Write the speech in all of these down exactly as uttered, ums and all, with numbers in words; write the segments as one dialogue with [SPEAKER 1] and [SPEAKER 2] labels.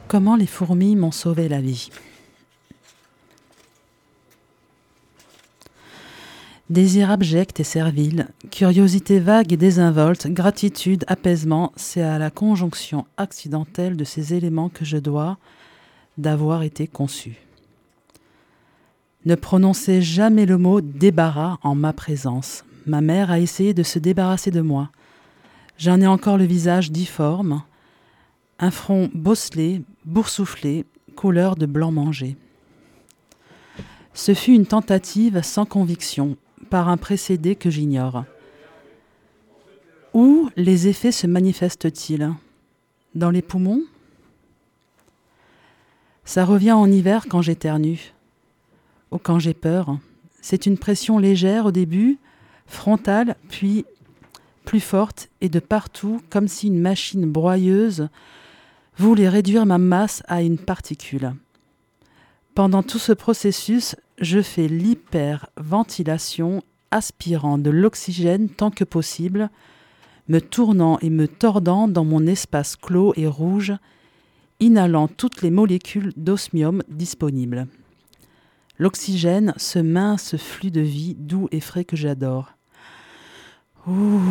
[SPEAKER 1] Comment les fourmis m'ont sauvé la vie. Désir abject et servile, curiosité vague et désinvolte, gratitude, apaisement, c'est à la conjonction accidentelle de ces éléments que je dois d'avoir été conçu. Ne prononcez jamais le mot « débarras » en ma présence. Ma mère a essayé de se débarrasser de moi. J'en ai encore le visage difforme, un front bosselé, boursouflé, couleur de blanc mangé. Ce fut une tentative sans conviction, par un précédé que j'ignore. Où les effets se manifestent-ils ? Dans les poumons ? Ça revient en hiver quand j'éternue, ou quand j'ai peur. C'est une pression légère au début, frontale, puis plus forte et de partout, comme si une machine broyeuse voulait réduire ma masse à une particule. Pendant tout ce processus, je fais l'hyperventilation, aspirant de l'oxygène tant que possible, me tournant et me tordant dans mon espace clos et rouge, inhalant toutes les molécules d'osmium disponibles. L'oxygène, ce mince flux de vie doux et frais que j'adore. Ouh.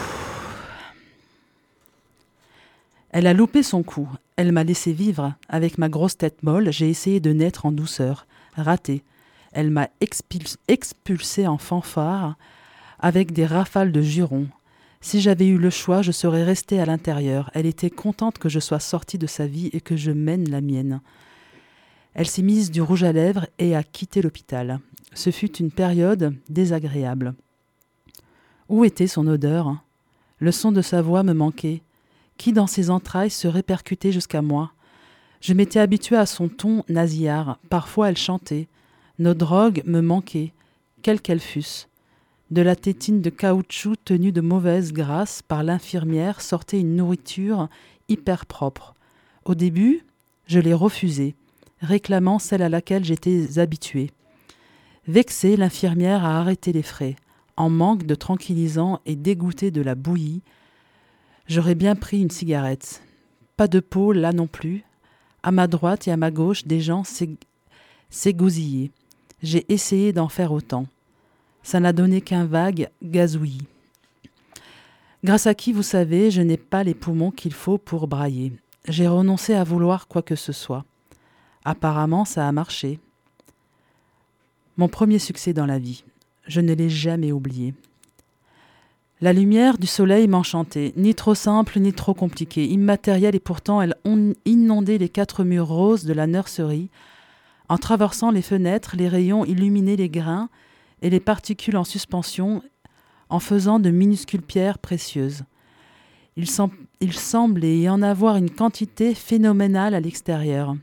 [SPEAKER 1] Elle a loupé son coup. Elle m'a laissé vivre. Avec ma grosse tête molle, j'ai essayé de naître en douceur. Raté. Elle m'a expulsé, expulsé en fanfare avec des rafales de jurons. Si j'avais eu le choix, je serais restée à l'intérieur. Elle était contente que je sois sortie de sa vie et que je mène la mienne. Elle s'est mise du rouge à lèvres et a quitté l'hôpital. Ce fut une période désagréable. Où était son odeur ? Le son de sa voix me manquait. Qui dans ses entrailles se répercutait jusqu'à moi ? Je m'étais habituée à son ton nasillard. Parfois elle chantait. Nos drogues me manquaient, quelles qu'elles fussent. De la tétine de caoutchouc tenue de mauvaise grâce par l'infirmière sortait une nourriture hyper propre. Au début, je l'ai refusée, réclamant celle à laquelle j'étais habituée. Vexée, l'infirmière a arrêté les frais. En manque de tranquillisant et dégoûtée de la bouillie, j'aurais bien pris une cigarette. Pas de peau là non plus. À ma droite et à ma gauche, des gens s'égosillaient. J'ai essayé d'en faire autant. Ça n'a donné qu'un vague gazouillis. Grâce à qui, vous savez, je n'ai pas les poumons qu'il faut pour brailler. J'ai renoncé à vouloir quoi que ce soit. Apparemment, ça a marché. Mon premier succès dans la vie. Je ne l'ai jamais oublié. La lumière du soleil m'enchantait, ni trop simple, ni trop compliquée, immatérielle, et pourtant elle inondait les quatre murs roses de la nurserie. En traversant les fenêtres, les rayons illuminaient les grains et les particules en suspension en faisant de minuscules pierres précieuses. Il, sem- il semblait y en avoir une quantité phénoménale à l'extérieur.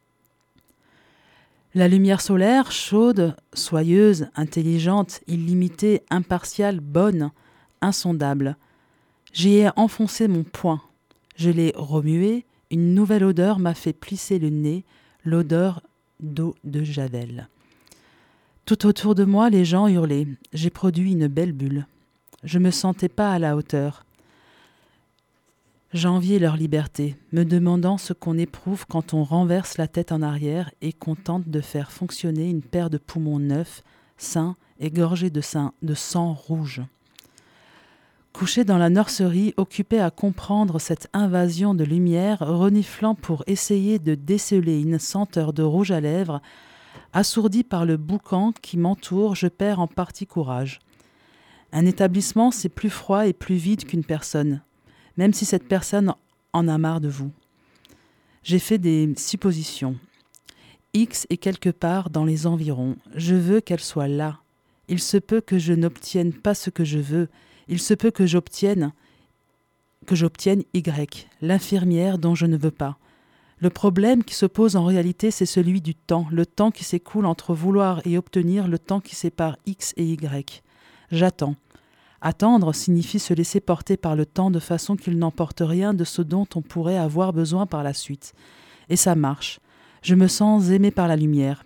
[SPEAKER 1] La lumière solaire, chaude, soyeuse, intelligente, illimitée, impartiale, bonne, insondable. J'y ai enfoncé mon poing. Je l'ai remué. Une nouvelle odeur m'a fait plisser le nez, l'odeur d'eau de Javel. Tout autour de moi, les gens hurlaient. J'ai produit une belle bulle. Je ne me sentais pas à la hauteur. J'enviais leur liberté, me demandant ce qu'on éprouve quand on renverse la tête en arrière et qu'on tente de faire fonctionner une paire de poumons neufs, sains et gorgés de, sang, de sang rouge. Couché dans la nurserie, occupé à comprendre cette invasion de lumière, reniflant pour essayer de déceler une senteur de rouge à lèvres, assourdi par le boucan qui m'entoure, je perds en partie courage. Un établissement, c'est plus froid et plus vide qu'une personne, même si cette personne en a marre de vous. J'ai fait des suppositions. X est quelque part dans les environs. Je veux qu'elle soit là. Il se peut que je n'obtienne pas ce que je veux. Il se peut que j'obtienne, que j'obtienne Y, l'infirmière dont je ne veux pas. Le problème qui se pose en réalité, c'est celui du temps, le temps qui s'écoule entre vouloir et obtenir, le temps qui sépare X et Y. J'attends. Attendre signifie se laisser porter par le temps de façon qu'il n'emporte rien de ce dont on pourrait avoir besoin par la suite. Et ça marche. Je me sens aimé par la lumière.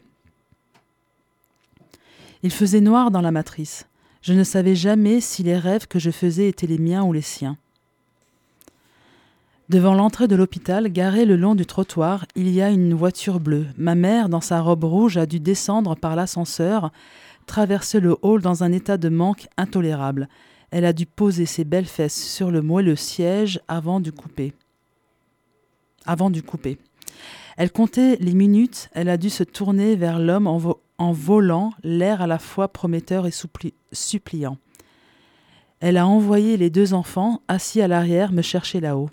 [SPEAKER 1] Il faisait noir dans la matrice. Je ne savais jamais si les rêves que je faisais étaient les miens ou les siens. Devant l'entrée de l'hôpital, garée le long du trottoir, il y a une voiture bleue. Ma mère, dans sa robe rouge, a dû descendre par l'ascenseur, traverser le hall dans un état de manque intolérable. Elle a dû poser ses belles fesses sur le moelleux siège avant de couper. Avant du couper. Elle comptait les minutes, elle a dû se tourner vers l'homme en, vo- en volant, l'air à la fois prometteur et soupli- suppliant. Elle a envoyé les deux enfants, assis à l'arrière, me chercher là-haut.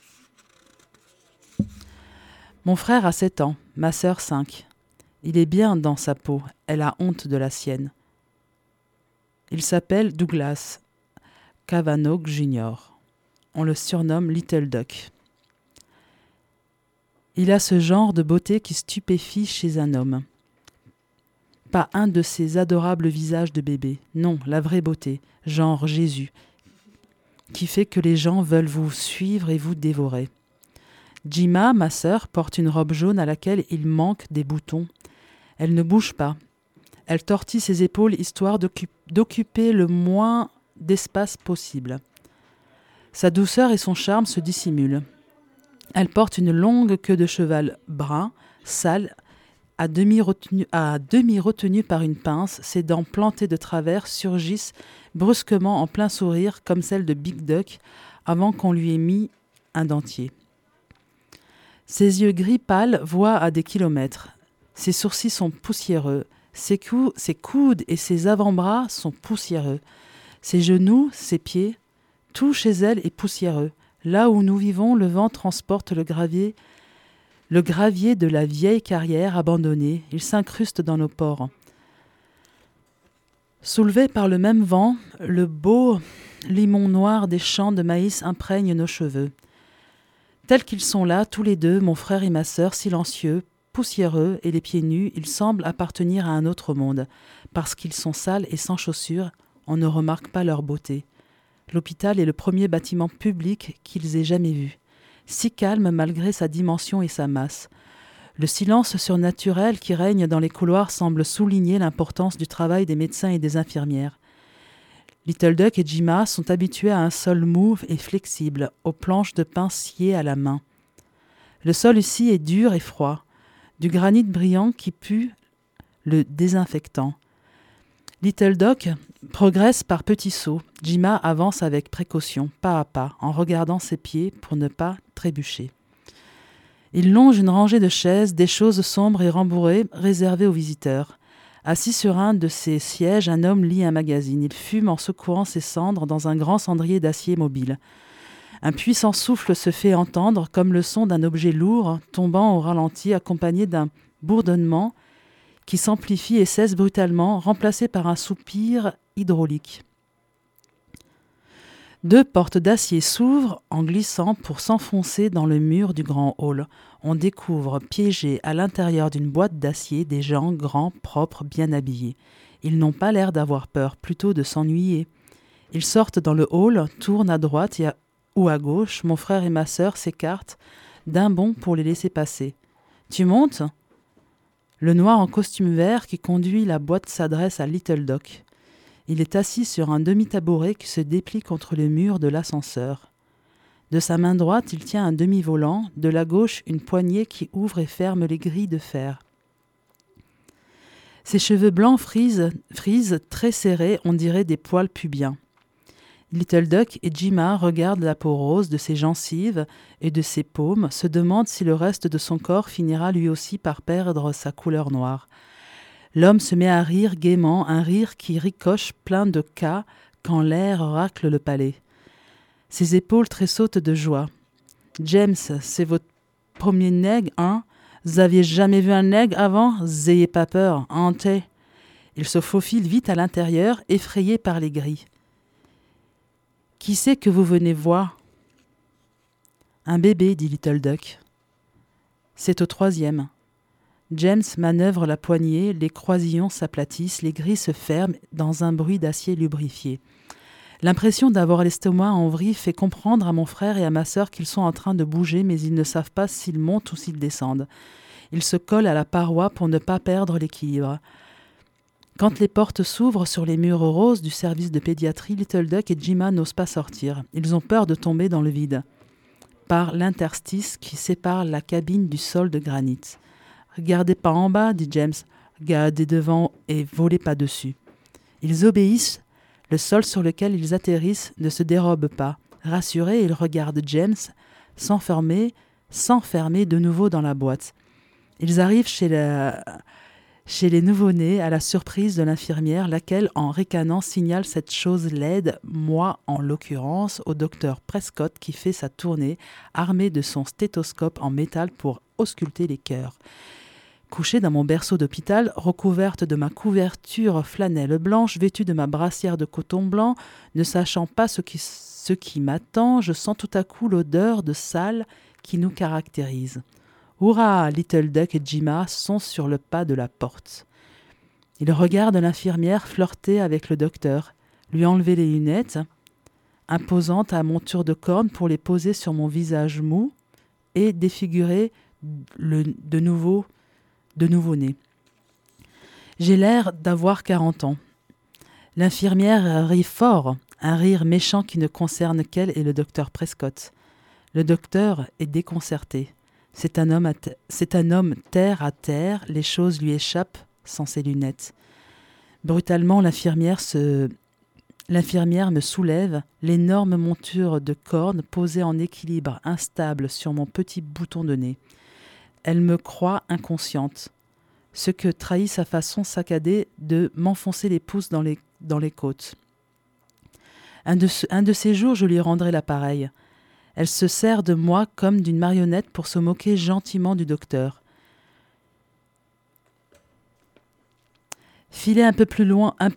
[SPEAKER 1] Mon frère a sept ans, ma sœur cinq. Il est bien dans sa peau, elle a honte de la sienne. Il s'appelle Douglas Cavanaugh junior On le surnomme Little Duck. Il a ce genre de beauté qui stupéfie chez un homme. Pas un de ces adorables visages de bébé, non, la vraie beauté, genre Jésus, qui fait que les gens veulent vous suivre et vous dévorer. Jima, ma sœur, porte une robe jaune à laquelle il manque des boutons. Elle ne bouge pas. Elle tortille ses épaules histoire d'occup- d'occuper le moins d'espace possible. Sa douceur et son charme se dissimulent. Elle porte une longue queue de cheval brun, sale, à demi retenue, à demi retenue par une pince. Ses dents plantées de travers surgissent brusquement en plein sourire comme celles de Big Duck avant qu'on lui ait mis un dentier. Ses yeux gris pâles voient à des kilomètres. Ses sourcils sont poussiéreux. Ses, cou- ses coudes et ses avant-bras sont poussiéreux. Ses genoux, ses pieds, tout chez elle est poussiéreux. Là où nous vivons, le vent transporte le gravier, le gravier de la vieille carrière abandonnée. Il s'incruste dans nos pores. Soulevé par le même vent, le beau limon noir des champs de maïs imprègne nos cheveux. Tels qu'ils sont là, tous les deux, mon frère et ma sœur, silencieux, poussiéreux et les pieds nus, ils semblent appartenir à un autre monde. Parce qu'ils sont sales et sans chaussures, on ne remarque pas leur beauté. L'hôpital est le premier bâtiment public qu'ils aient jamais vu. Si calme malgré sa dimension et sa masse. Le silence surnaturel qui règne dans les couloirs semble souligner l'importance du travail des médecins et des infirmières. Little Duck et Jima sont habitués à un sol mou et flexible, aux planches de pin sciées à la main. Le sol ici est dur et froid, du granit brillant qui pue le désinfectant. Little Duck progresse par petits sauts. Jima avance avec précaution, pas à pas, en regardant ses pieds pour ne pas trébucher. Il longe une rangée de chaises, des choses sombres et rembourrées, réservées aux visiteurs. Assis sur un de ces sièges, un homme lit un magazine. Il fume en secouant ses cendres dans un grand cendrier d'acier mobile. Un puissant souffle se fait entendre comme le son d'un objet lourd tombant au ralenti, accompagné d'un bourdonnement qui s'amplifie et cesse brutalement, remplacé par un soupir hydraulique. Deux portes d'acier s'ouvrent en glissant pour s'enfoncer dans le mur du grand hall. On découvre, piégés à l'intérieur d'une boîte d'acier, des gens grands, propres, bien habillés. Ils n'ont pas l'air d'avoir peur, plutôt de s'ennuyer. Ils sortent dans le hall, tournent à droite et à, ou à gauche. Mon frère et ma sœur s'écartent d'un bond pour les laisser passer. « Tu montes ?» Le noir en costume vert qui conduit la boîte s'adresse à Little Duck. Il est assis sur un demi-tabouret qui se déplie contre le mur de l'ascenseur. De sa main droite, il tient un demi-volant, de la gauche, une poignée qui ouvre et ferme les grilles de fer. Ses cheveux blancs frisent, frisent très serrés, on dirait des poils pubiens. Little Duck et Jima regardent la peau rose de ses gencives et de ses paumes, se demandent si le reste de son corps finira lui aussi par perdre sa couleur noire. L'homme se met à rire gaiement, un rire qui ricoche plein de cas quand l'air racle le palais. Ses épaules tressautent de joie. « James, c'est votre premier nègre, hein? Vous aviez jamais vu un nègre avant? Zayez pas peur, hantez !» Il se faufile vite à l'intérieur, effrayé par les grilles. « Qui c'est que vous venez voir? »« Un bébé, dit Little Duck. »« C'est au troisième. » James manœuvre la poignée, les croisillons s'aplatissent, les grilles se ferment dans un bruit d'acier lubrifié. L'impression d'avoir l'estomac en vrille fait comprendre à mon frère et à ma sœur qu'ils sont en train de bouger, mais ils ne savent pas s'ils montent ou s'ils descendent. Ils se collent à la paroi pour ne pas perdre l'équilibre. Quand les portes s'ouvrent sur les murs roses du service de pédiatrie, Little Duck et Jima n'osent pas sortir. Ils ont peur de tomber dans le vide. par l'interstice qui sépare la cabine du sol de granit. « Regardez pas en bas, dit James. Regardez devant et volez pas dessus. » Ils obéissent. Le sol sur lequel ils atterrissent ne se dérobe pas. Rassurés, ils regardent James s'enfermer, s'enfermer de nouveau dans la boîte. Ils arrivent chez, la... chez les nouveau-nés à la surprise de l'infirmière, laquelle, en ricanant, signale cette chose laide, moi en l'occurrence, au docteur Prescott qui fait sa tournée, armé de son stéthoscope en métal pour ausculter les cœurs. Couchée dans mon berceau d'hôpital, recouverte de ma couverture flanelle blanche, vêtue de ma brassière de coton blanc, ne sachant pas ce qui, ce qui m'attend, je sens tout à coup l'odeur de salle qui nous caractérise. Hurrah! Little Duck et Jima sont sur le pas de la porte. Ils regardent l'infirmière flirter avec le docteur, lui enlever les lunettes, imposante à monture de corne pour les poser sur mon visage mou et défigurer le, de nouveau de nouveau-né. J'ai l'air d'avoir quarante ans. L'infirmière rit fort, un rire méchant qui ne concerne qu'elle et le docteur Prescott. Le docteur est déconcerté. C'est un homme, à te- c'est un homme terre à terre, les choses lui échappent sans ses lunettes. Brutalement, l'infirmière, se... l'infirmière me soulève, l'énorme monture de corne posée en équilibre instable sur mon petit bouton de nez. Elle me croit inconsciente, ce que trahit sa façon saccadée de m'enfoncer les pouces dans les, dans les côtes. Un de, ce, un de ces jours, je lui rendrai l'appareil. Elle se sert de moi comme d'une marionnette pour se moquer gentiment du docteur. Filez un peu plus loin... Un...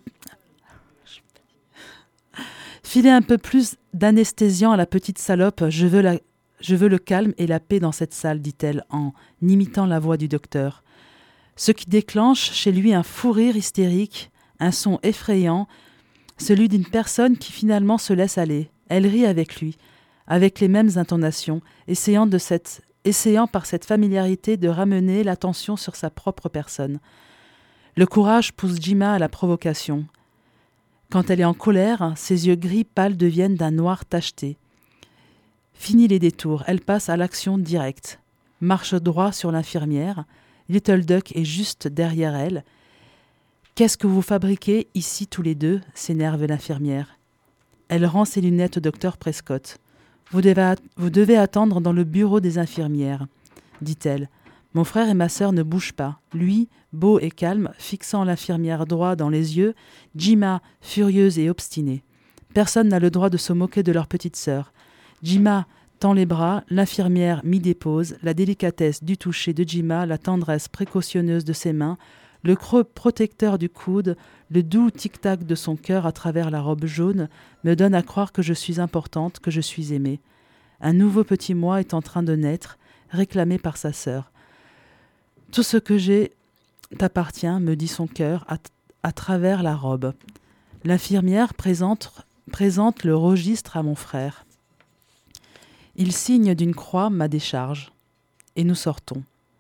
[SPEAKER 1] Filez un peu plus d'anesthésiant à la petite salope, je veux la... Je veux le calme et la paix dans cette salle, dit-elle, en imitant la voix du docteur. Ce qui déclenche chez lui un fou rire hystérique, un son effrayant, celui d'une personne qui finalement se laisse aller. Elle rit avec lui, avec les mêmes intonations, essayant, de cette, essayant par cette familiarité de ramener l'attention sur sa propre personne. Le courage pousse Jima à la provocation. Quand elle est en colère, ses yeux gris pâles deviennent d'un noir tacheté. Fini les détours, elle passe à l'action directe. Marche droit sur l'infirmière. Little Duck est juste derrière elle. « Qu'est-ce que vous fabriquez ici tous les deux ?» s'énerve l'infirmière. Elle rend ses lunettes au docteur Prescott. Vous devez, vous devez attendre dans le bureau des infirmières, dit-elle. Mon frère et ma sœur ne bougent pas. Lui, beau et calme, fixant l'infirmière droit dans les yeux, Jima, furieuse et obstinée. Personne n'a le droit de se moquer de leur petite sœur. Jima tend les bras, l'infirmière m'y dépose, la délicatesse du toucher de Jima, la tendresse précautionneuse de ses mains, le creux protecteur du coude, le doux tic-tac de son cœur à travers la robe jaune me donnent à croire que je suis importante, que je suis aimée. Un nouveau petit moi est en train de naître, réclamé par sa sœur. Tout ce que j'ai t'appartient, me dit son cœur, à, à travers la robe. L'infirmière présente, présente le registre à mon frère. Il signe d'une croix ma décharge, et nous sortons.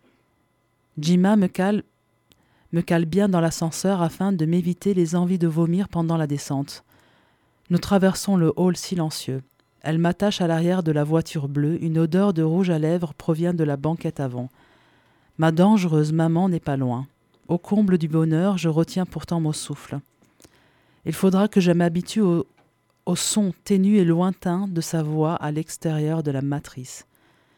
[SPEAKER 1] Jima me cale, me cale bien dans l'ascenseur afin de m'éviter les envies de vomir pendant la descente. Nous traversons le hall silencieux. Elle m'attache à l'arrière de la voiture bleue, une odeur de rouge à lèvres provient de la banquette avant. Ma dangereuse maman n'est pas loin. Au comble du bonheur, je retiens pourtant mon souffle. Il faudra que je m'habitue au au son ténu et lointain de sa voix à l'extérieur de la matrice.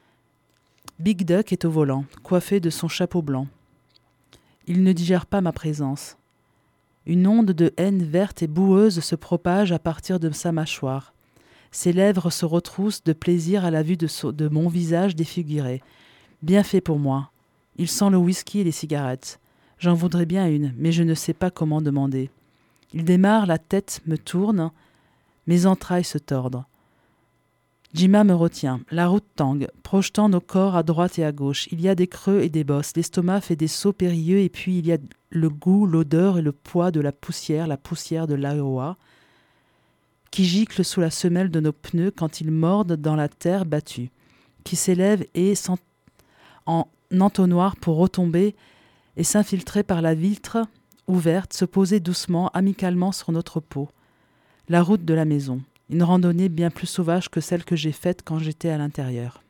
[SPEAKER 1] Big Duck est au volant, coiffé de son chapeau blanc. Il ne digère pas ma présence. Une onde de haine verte et boueuse se propage à partir de sa mâchoire. Ses lèvres se retroussent de plaisir à la vue de, so- de mon visage défiguré. Bien fait pour moi. Il sent le whisky et les cigarettes. J'en voudrais bien une, mais je ne sais pas comment demander. Il démarre, la tête me tourne, mes entrailles se tordent. Jima me retient. La route tangue, projetant nos corps à droite et à gauche. Il y a des creux et des bosses. L'estomac fait des sauts périlleux et puis il y a le goût, l'odeur et le poids de la poussière, la poussière de l'Iowa, qui gicle sous la semelle de nos pneus quand ils mordent dans la terre battue, qui s'élève et en entonnoir pour retomber et s'infiltrer par la vitre ouverte, se poser doucement, amicalement sur notre peau. La route de la maison. Une randonnée bien plus sauvage que celle que j'ai faite quand j'étais à l'intérieur.